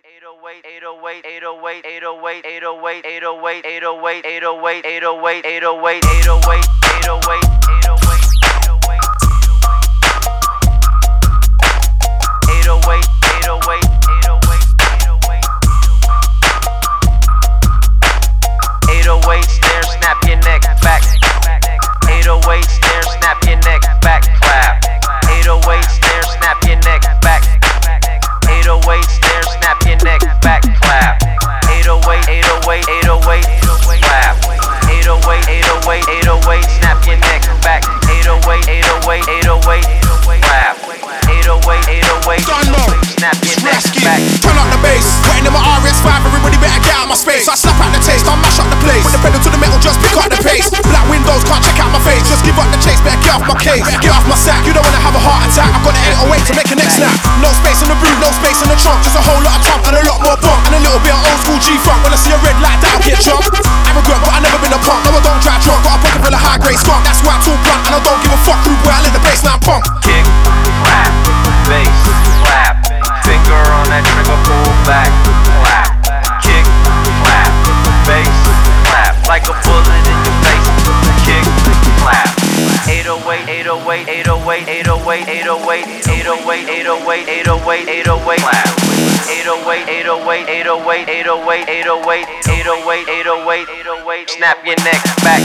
Snare, snap your neck back. 808 snare, snap your neck back, clap. 808 snare, snap your neck back. 808 snare, snap your neck back, clap. 808, 808, 808, clap. 808, 808, 808, snap your neck back. 808, 808, 808, clap. 808, 808, snap your neck back. Turn up the bass, wetting in my RS5, everybody better get out my space. I slap out the taste, I mash up the place. Put the pedal to the metal, just pick up the pace. Black windows, can't check out my face. Just give up the chase, better get off my case. Better get off my sack, you don't wanna have a heart attack. I've got the 808 to make a neck snap. No space in the boot, no space in the trunk. Just a whole lot of trunk and a lot more bump. And a little bit of old school G-funk. When I see a red light, that'll get jumped. Arrogant, but I never been a punk. No, I don't drive drunk, got a pocket full of high grade skunk. That's why I talk blunt, and I don't give a fuck who boy, I let the bassline pump. Kick, clap, bass, clap. Finger on that trigger, pull back, clap. Kick, clap, bass, clap. Like a bullet in your face. Kick, clap. 808, 808, 808, 808, 808, 808, 808, 808, 808, clap. 808, 808, 808, 808, 808, 808, 808, 808, snap your neck back.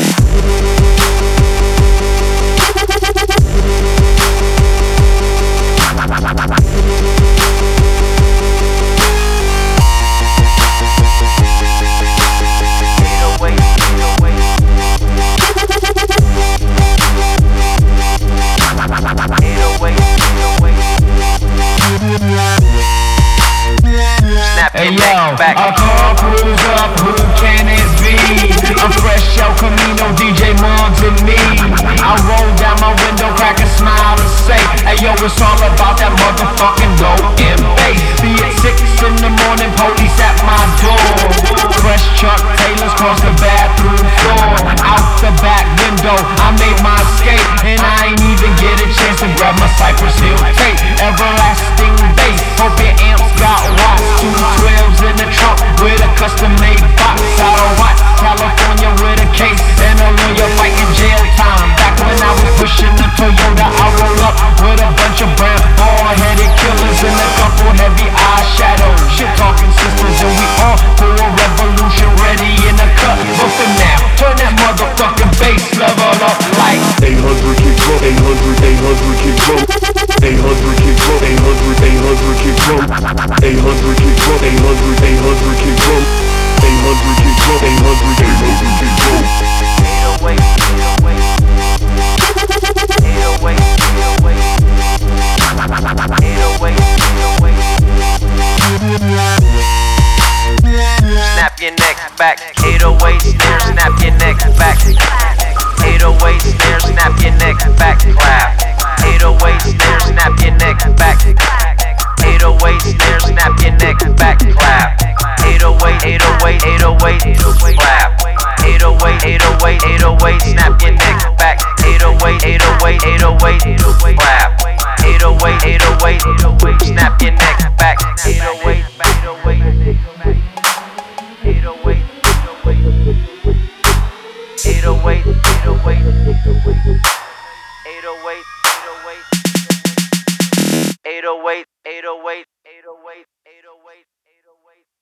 Hey yo, a car pulls up, who can it be? I'm fresh, El Camino, DJ Mons and me. I roll down my window, crack a smile and say, hey yo, it's all about that motherfucking dope and bass. Be it 6 in the morning, police at my door. Fresh Chuck Taylors cross the bathroom floor. Out the back window, I made my escape, and I ain't even get a chance to grab my Cypress Hill tape. Everlasting bass, hope your amps got watts. 212s in the trunk with a custom-made box. Out of Watts, California with a case and a lawyer fighting jail time. Back when I was pushing the Toyota, I roll up with a bunch of brown bald-headed killers and a couple heavy eyeshadows. Shit-talking sisters, and we all for a revolution, ready in the cut. But for now, turn that motherfucking bass level up like 800 kick drum, 800, 800 kick drum. 800 kick drum, 800, 800 kick drum. 800 kick drum, 800, 800 kick drum. 800 kick drum, 800, 800 kick drum. 808, 808, 808, 808, snap your neck back. 808 snare, snap your neck back. 808 snare, snap your neck back, clap. 808 snare, snap your neck back. 808 snare, snap your neck back, clap. 808, 808, 808, clap. 808, 808, 808, snap your neck back. 808, 808, 808, clap. 808, 808, 808, snap your neck back. 808, 808, 808, 808, 808, 808, 808, 808, 808, 808, 808, 808.